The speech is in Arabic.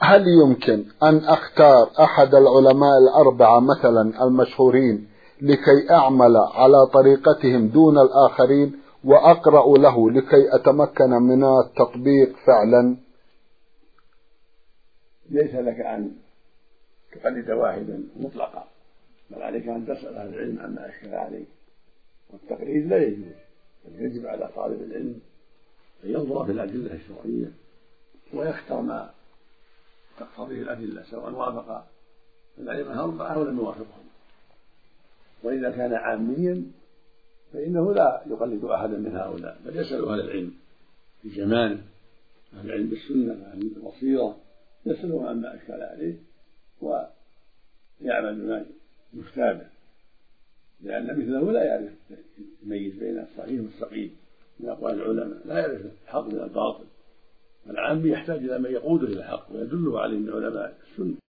هل يمكن أن أختار أحد العلماء الأربعة مثلا المشهورين لكي أعمل على طريقتهم دون الآخرين وأقرأ له لكي أتمكن من التطبيق فعلا؟ ليس لك أن تقلد واحدا مطلقا، بل عليك أن تسأل أهل العلم عما أشكل عليك، والتقليد لا يجوز، بل يجب على طالب العلم أن ينظر في الأدلة الشرعية ويختار ما تقتضيه الأدلة، سواء وافق الأئمة الأربعة أو لم يوافقهم. وإذا كان عاميا فإنه لا يقلد أحدا من هؤلاء، بل يسأل أهل العلم في زمانه، أهل العلم بالسنة، أهل البصيرة، يسألهم عما أشكل عليه ويعمل بما يفتى به، لأن مثله لا يعرف يميز بين الصحيح والسقيم من أقوال العلماء، لا يعرف الحق من الباطل. العام يحتاج إلى من يقوده إلى الحق ويدله عليه من علماء السنة.